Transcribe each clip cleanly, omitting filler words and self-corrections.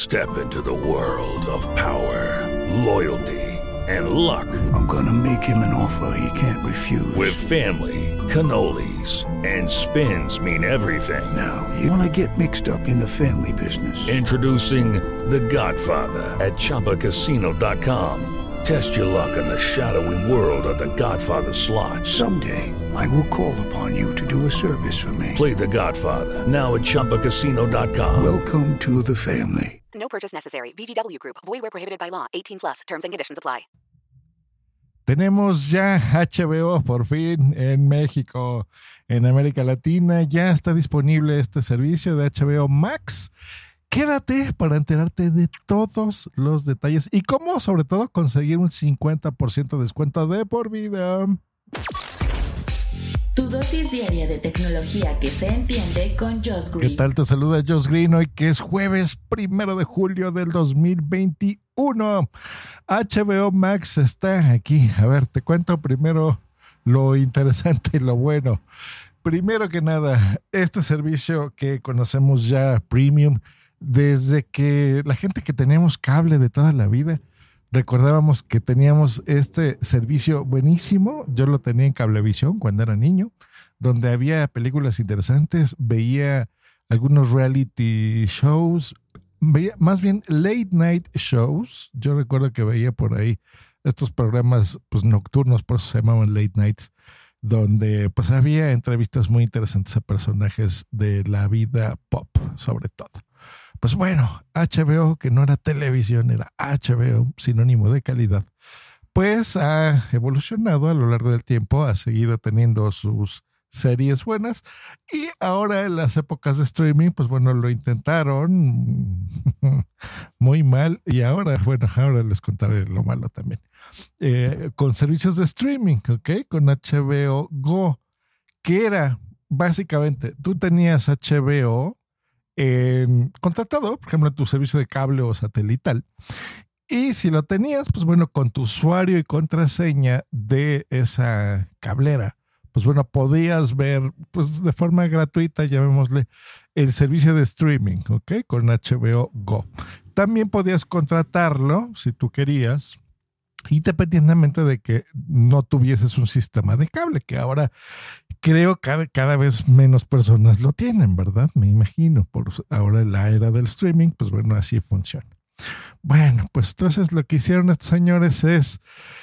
Step into the world of power, loyalty, and luck. I'm gonna make him an offer he can't refuse. With family, cannolis, and spins mean everything. Now, you wanna get mixed up in the family business. Introducing The Godfather at ChumbaCasino.com. Test your luck in the shadowy world of The Godfather slot. Someday, I will call upon you to do a service for me. Play The Godfather now at ChumbaCasino.com. Welcome to the family. No purchase necessary. VGW Group. Void where prohibited by law. 18+. Terms and conditions apply. Tenemos ya HBO por fin en México, en América Latina. Ya está disponible este servicio de HBO Max. Quédate para enterarte de todos los detalles y cómo, sobre todo, conseguir un 50% de descuento de por vida. Tu dosis diaria de tecnología que se entiende con Josh Green. ¿Qué tal? Te saluda Josh Green hoy que es jueves 1 de julio del 2021. HBO Max está aquí. A ver, te cuento primero lo interesante y lo bueno. Primero que nada, este servicio que conocemos ya premium, desde que la gente que teníamos cable de toda la vida, recordábamos que teníamos este servicio buenísimo. Yo lo tenía en Cablevisión cuando era niño, donde había películas interesantes, veía algunos reality shows, veía más bien late night shows. Yo recuerdo que veía por ahí estos programas pues nocturnos, por eso se llamaban late nights, donde pues había entrevistas muy interesantes a personajes de la vida pop, sobre todo. Pues bueno, HBO, que no era televisión, era HBO, sinónimo de calidad, pues ha evolucionado a lo largo del tiempo, ha seguido teniendo sus series buenas y ahora en las épocas de streaming, pues bueno, lo intentaron muy mal y ahora les contaré lo malo también. Con servicios de streaming, ¿ok? Con HBO Go, que era básicamente, tú tenías HBO contratado, por ejemplo, tu servicio de cable o satelital. Y si lo tenías, pues bueno, con tu usuario y contraseña de esa cablera, pues bueno, podías ver, pues de forma gratuita, llamémosle, el servicio de streaming, ¿ok? Con HBO Go. También podías contratarlo, si tú querías, independientemente de que no tuvieses un sistema de cable, que ahora creo que cada vez menos personas lo tienen, ¿verdad? Me imagino, por ahora en la era del streaming, pues bueno, así funciona. Bueno, pues entonces lo que hicieron estos señores es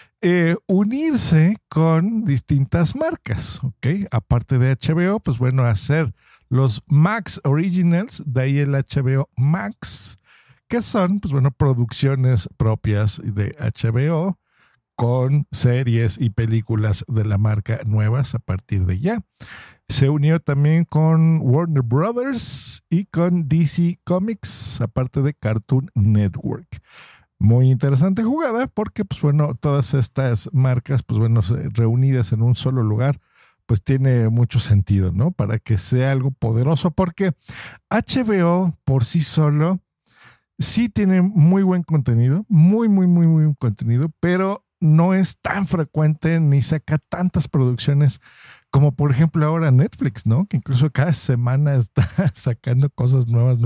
unirse con distintas marcas, ¿ok? Aparte de HBO, pues bueno, hacer los Max Originals, de ahí el HBO Max, que son, pues bueno, producciones propias de HBO, con series y películas de la marca nuevas a partir de ya. Se unió también con Warner Brothers y con DC Comics, aparte de Cartoon Network. Muy interesante jugada porque, pues bueno, todas estas marcas, pues bueno, reunidas en un solo lugar, pues tiene mucho sentido, ¿no? Para que sea algo poderoso, porque HBO por sí solo sí tiene muy buen contenido, muy buen contenido, pero no es tan frecuente ni saca tantas producciones como por ejemplo ahora Netflix, ¿no? Que incluso cada semana está sacando cosas nuevas.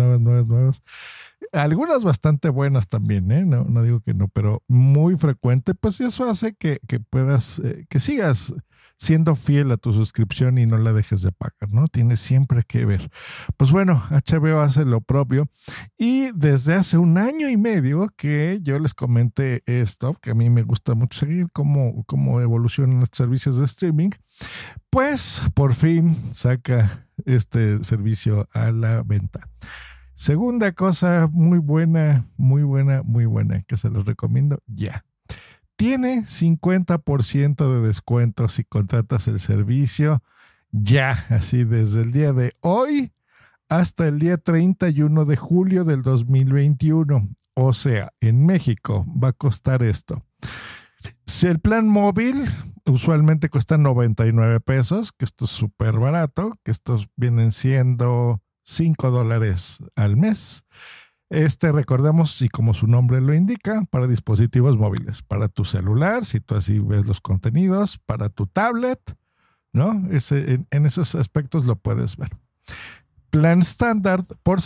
Algunas bastante buenas también, ¿eh? No digo que no, pero muy frecuente. Pues eso hace que puedas, que sigas siendo fiel a tu suscripción y no la dejes de pagar, ¿no? Tienes siempre que ver. Pues bueno, HBO hace lo propio y desde hace 1 año y medio que yo les comenté esto, que a mí me gusta mucho seguir cómo evolucionan los servicios de streaming, pues por fin saca este servicio a la venta. Segunda cosa muy buena, que se los recomiendo ya. Tiene 50% de descuento si contratas el servicio ya, así desde el día de hoy hasta el día 31 de julio del 2021. O sea, en México va a costar esto. Si el plan móvil usualmente cuesta 99 pesos, que esto es súper barato, que estos vienen siendo $5 al mes. Recordemos, y como su nombre lo indica, para dispositivos móviles, para tu celular, si tú así ves los contenidos, para tu tablet, ¿no? En esos aspectos lo puedes ver. plan estándar por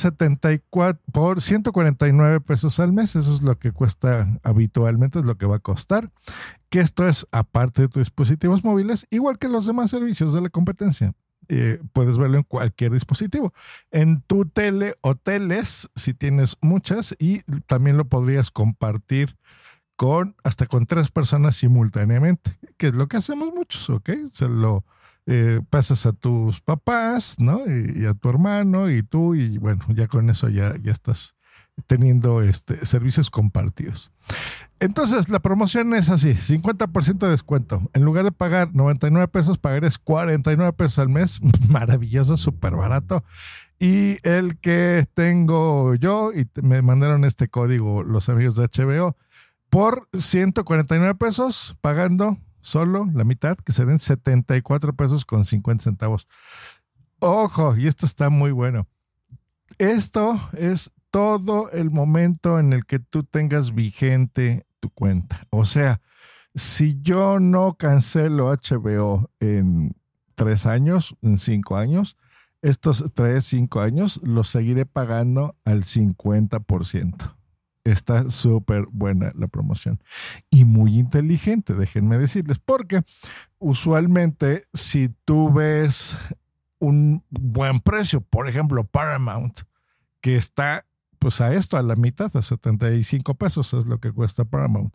149 pesos al mes. Eso es lo que cuesta habitualmente, es lo que va a costar. Que esto es aparte de tus dispositivos móviles, igual que los demás servicios de la competencia. Puedes verlo en cualquier dispositivo, en tu tele o teles, si tienes muchas, y también lo podrías compartir hasta con 3 personas simultáneamente, que es lo que hacemos muchos, ¿ok? Se lo pasas a tus papás, ¿no? Y a tu hermano y tú, y bueno, ya con eso ya estás teniendo servicios compartidos. Entonces, la promoción es así, 50% de descuento. En lugar de pagar 99 pesos, pagarás 49 pesos al mes. Maravilloso, súper barato. Y el que tengo yo, y me mandaron este código los amigos de HBO, por 149 pesos, pagando solo la mitad, que serán 74 pesos con 50 centavos. Ojo, y esto está muy bueno. Esto es todo el momento en el que tú tengas vigente tu cuenta. O sea, si yo no cancelo HBO en 3 años, en 5 años, estos 3, 5 años los seguiré pagando al 50%. Está súper buena la promoción y muy inteligente, déjenme decirles, porque usualmente si tú ves un buen precio, por ejemplo Paramount, que está pues a la mitad, a 75 pesos es lo que cuesta Paramount.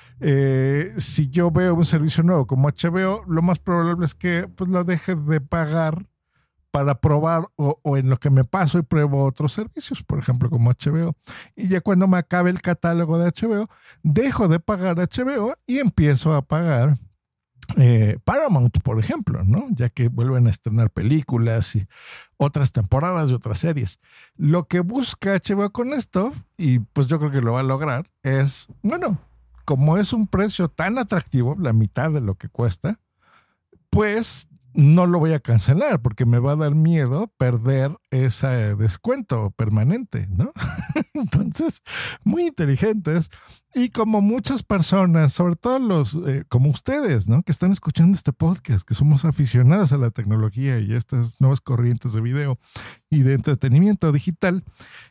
Si yo veo un servicio nuevo como HBO, lo más probable es que pues lo deje de pagar para probar o en lo que me paso y pruebo otros servicios, por ejemplo como HBO. Y ya cuando me acabe el catálogo de HBO, dejo de pagar HBO y empiezo a pagar Paramount, por ejemplo, ¿no? Ya que vuelven a estrenar películas y otras temporadas de otras series. Lo que busca HBO con esto, y pues yo creo que lo va a lograr, es, bueno, como es un precio tan atractivo, la mitad de lo que cuesta, pues no lo voy a cancelar porque me va a dar miedo perder ese descuento permanente, ¿no? Entonces, muy inteligentes. Y como muchas personas, sobre todo los como ustedes, ¿no? Que están escuchando este podcast, que somos aficionados a la tecnología y a estas nuevas corrientes de video y de entretenimiento digital,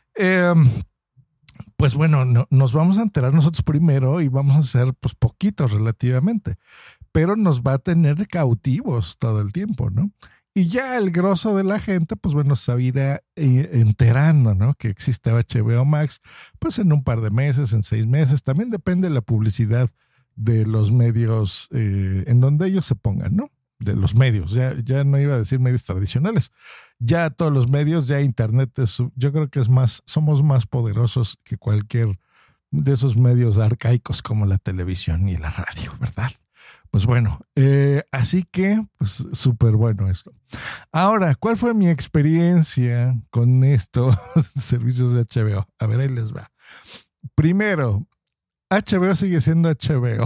pues bueno, nos vamos a enterar nosotros primero y vamos a hacer pues poquitos relativamente, pero nos va a tener cautivos todo el tiempo, ¿no? Y ya el grosso de la gente, pues bueno, se irá enterando, ¿no? Que existe HBO Max, pues en un par de meses, en 6 meses. También depende de la publicidad de los medios en donde ellos se pongan, ¿no? De los medios. Ya no iba a decir medios tradicionales. Ya todos los medios, ya Internet yo creo que somos más poderosos que cualquier de esos medios arcaicos como la televisión y la radio, ¿verdad? Pues bueno, así que, pues súper bueno esto. Ahora, ¿cuál fue mi experiencia con estos servicios de HBO? A ver, ahí les va. Primero, HBO sigue siendo HBO.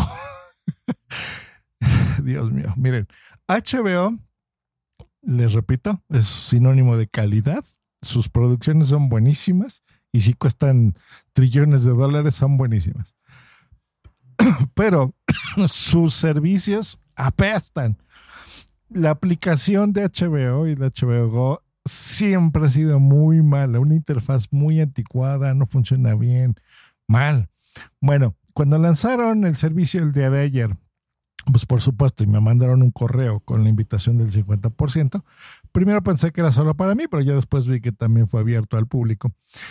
Dios mío, miren, HBO, les repito, es sinónimo de calidad. Sus producciones son buenísimas y si cuestan trillones de dólares, son buenísimas. Pero sus servicios apestan. La aplicación de HBO y de HBO Go siempre ha sido muy mala, una interfaz muy anticuada, no funciona bien, mal. Bueno, cuando lanzaron el servicio el día de ayer, pues por supuesto, y me mandaron un correo con la invitación del 50%. Primero pensé que era solo para mí, pero ya después vi que también fue abierto al público.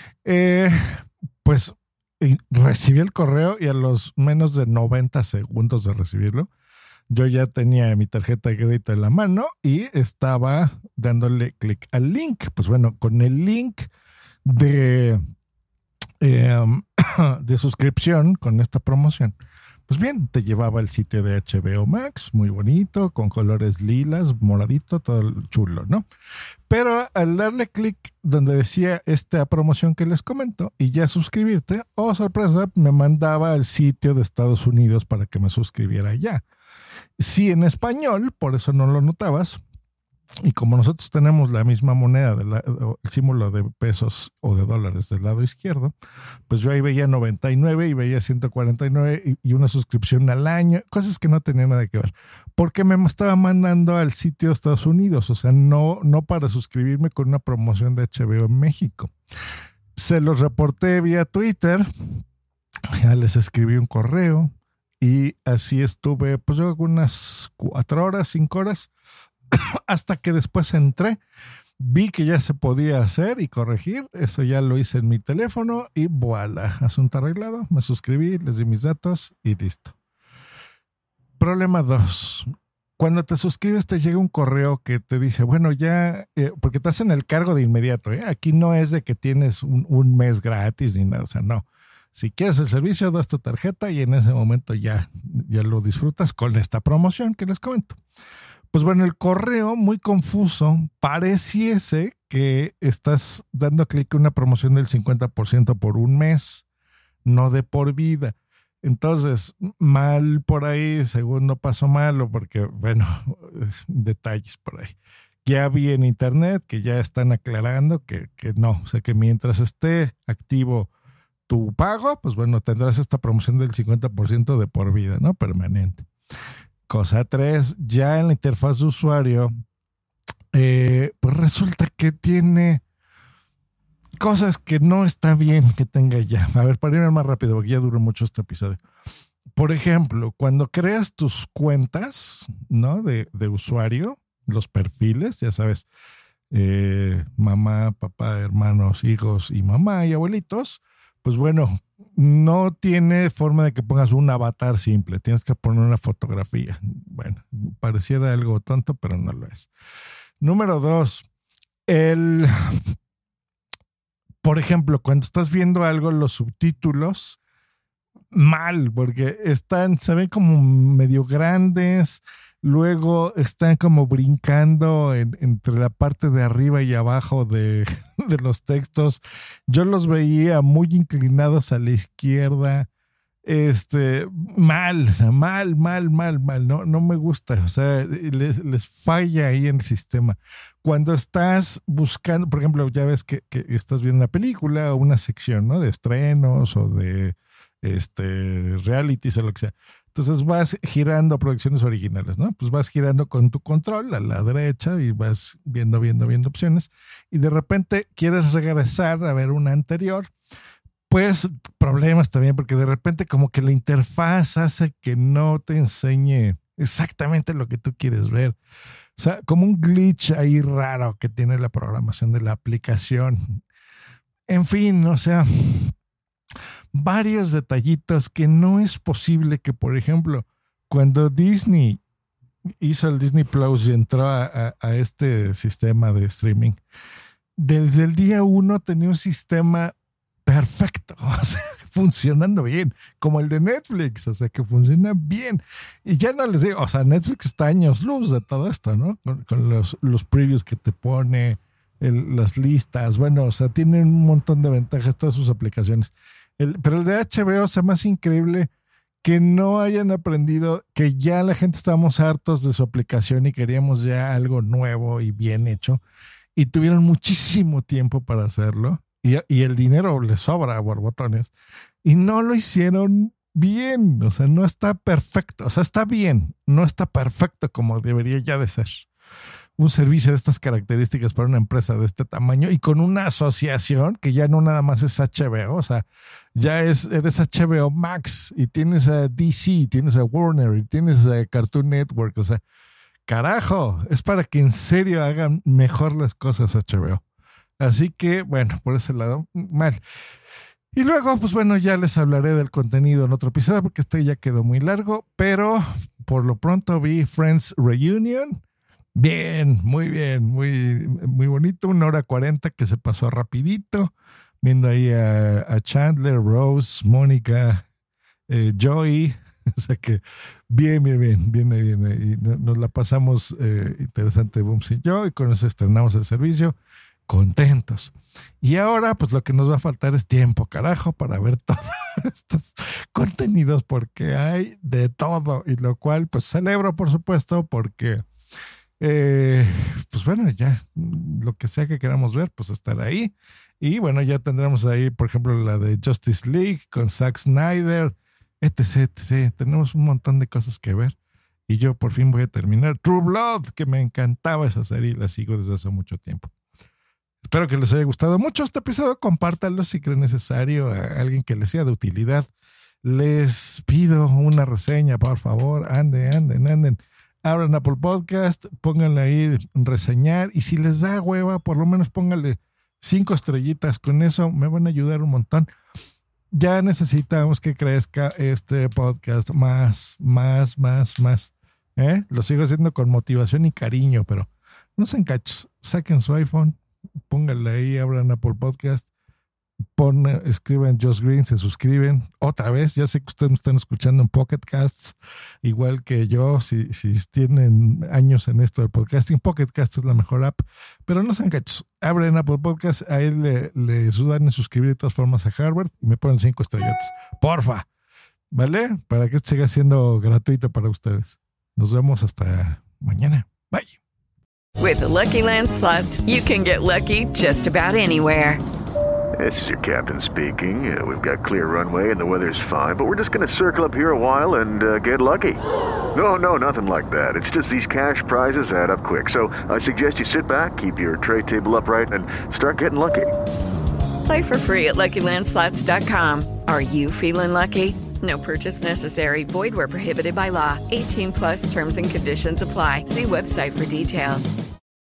Pues recibí el correo y a los menos de 90 segundos de recibirlo, yo ya tenía mi tarjeta de crédito en la mano y estaba dándole clic al link. Pues bueno, con el link de suscripción con esta promoción, pues bien, te llevaba al sitio de HBO Max, muy bonito, con colores lilas, moradito, todo chulo, ¿no? Pero al darle clic donde decía esta promoción que les comento y ya suscribirte, oh sorpresa, me mandaba al sitio de Estados Unidos para que me suscribiera ya. Sí, en español, por eso no lo notabas, Y como nosotros tenemos la misma moneda, el símbolo de pesos o de dólares del lado izquierdo, pues yo ahí veía 99 y veía 149 y una suscripción al año, cosas que no tenían nada que ver. Porque me estaba mandando al sitio de Estados Unidos, o sea, no para suscribirme con una promoción de HBO en México. Se los reporté vía Twitter, ya les escribí un correo y así estuve, pues yo unas 4 horas, 5 horas, hasta que después entré, vi que ya se podía hacer y corregir, eso ya lo hice en mi teléfono y voilà, asunto arreglado, me suscribí, les di mis datos y listo. Problema 2. Cuando te suscribes te llega un correo que te dice, bueno, ya, porque te hacen el cargo de inmediato, aquí no es de que tienes un mes gratis ni nada, o sea, no. Si quieres el servicio, das tu tarjeta y en ese momento ya lo disfrutas con esta promoción que les comento. Pues bueno, el correo muy confuso, pareciese que estás dando clic en una promoción del 50% por un mes, no de por vida. Entonces, mal por ahí, segundo paso malo, porque bueno, detalles por ahí. Ya vi en internet que ya están aclarando que no, o sea que mientras esté activo tu pago, pues bueno, tendrás esta promoción del 50% de por vida, ¿no? Permanente. Cosa 3, ya en la interfaz de usuario, pues resulta que tiene cosas que no está bien que tenga ya. A ver, para irme más rápido, porque ya duró mucho este episodio. Por ejemplo, cuando creas tus cuentas, ¿no? De usuario, los perfiles, ya sabes, mamá, papá, hermanos, hijos y mamá y abuelitos, pues bueno, no tiene forma de que pongas un avatar simple. Tienes que poner una fotografía. Bueno, pareciera algo tonto, pero no lo es. Número 2, por ejemplo, cuando estás viendo algo, los subtítulos, mal, porque se ven como medio grandes, luego están como brincando entre la parte de arriba y abajo de los textos. Yo los veía muy inclinados a la izquierda. Mal, no me gusta, o sea, les falla ahí en el sistema. Cuando estás buscando, por ejemplo, ya ves que estás viendo una película o una sección, ¿no? De estrenos o de realities o lo que sea. Entonces vas girando producciones originales, ¿no? Pues vas girando con tu control a la derecha y vas viendo opciones y de repente quieres regresar a ver una anterior. Pues problemas también, porque de repente como que la interfaz hace que no te enseñe exactamente lo que tú quieres ver. O sea, como un glitch ahí raro que tiene la programación de la aplicación. En fin, o sea, varios detallitos que no es posible que, por ejemplo, cuando Disney hizo el Disney Plus y entró a este sistema de streaming, desde el día 1 tenía un sistema perfecto, o sea, funcionando bien, como el de Netflix, o sea, que funciona bien. Y ya no les digo, o sea, Netflix está años luz de todo esto, ¿no? Con los previews que te pone, las listas, bueno, o sea, tienen un montón de ventajas todas sus aplicaciones. Pero el de HBO, o sea, más increíble que no hayan aprendido, que ya la gente estábamos hartos de su aplicación y queríamos ya algo nuevo y bien hecho, y tuvieron muchísimo tiempo para hacerlo. Y el dinero les sobra a borbotones y no lo hicieron bien, o sea, no está perfecto, o sea, está bien, no está perfecto como debería ya de ser. Un servicio de estas características para una empresa de este tamaño y con una asociación que ya no nada más es HBO, o sea, ya eres HBO Max y tienes a DC, tienes a Warner y tienes a Cartoon Network, o sea, carajo, es para que en serio hagan mejor las cosas HBO. Así que, bueno, por ese lado, mal. Y luego, pues bueno, ya les hablaré del contenido en otro episodio porque este ya quedó muy largo, pero por lo pronto vi Friends Reunion. Bien, muy bonito, 1:40 que se pasó rapidito, viendo ahí a Chandler, Rose, Mónica, Joey, o sea que bien, y nos la pasamos interesante Booms y yo, y con eso estrenamos el servicio. Contentos. Y ahora, pues lo que nos va a faltar es tiempo, carajo, para ver todos estos contenidos, porque hay de todo, y lo cual, pues celebro, por supuesto, porque Pues bueno, ya lo que sea que queramos ver, pues estar ahí. Y bueno, ya tendremos ahí, por ejemplo, la de Justice League con Zack Snyder, etc, etc. Tenemos un montón de cosas que ver. Y yo por fin voy a terminar True Blood, que me encantaba esa serie y la sigo desde hace mucho tiempo. Espero que les haya gustado mucho este episodio. Compártanlo si creen necesario a alguien que les sea de utilidad. Les pido una reseña, por favor. Anden. Abran Apple Podcast, pónganle ahí reseñar. Y si les da hueva, por lo menos pónganle 5 estrellitas. Con eso me van a ayudar un montón. Ya necesitamos que crezca este podcast más. Lo sigo haciendo con motivación y cariño, pero no sean cachos. Saquen su iPhone, pónganle ahí, abran Apple Podcast, escriban Josh Green, se suscriben. Otra vez, ya sé que ustedes me están escuchando en Pocket Casts, igual que yo, si tienen años en esto del podcasting, Pocket Cast es la mejor app, pero no sean cachos. Abren Apple Podcast, ahí le ayudan en suscribir de todas formas a Harvard y me ponen 5 estrellotas. Porfa, ¿vale? Para que esto siga siendo gratuito para ustedes. Nos vemos hasta mañana. Bye. With the Lucky Land Slots, you can get lucky just about anywhere. This is your captain speaking. We've got clear runway and the weather's fine, but we're just going to circle up here a while and get lucky. No, nothing like that. It's just these cash prizes add up quick. So I suggest you sit back, keep your tray table upright, and start getting lucky. Play for free at LuckyLandSlots.com. Are you feeling lucky? No purchase necessary. Void where prohibited by law. 18+ terms and conditions apply. See website for details.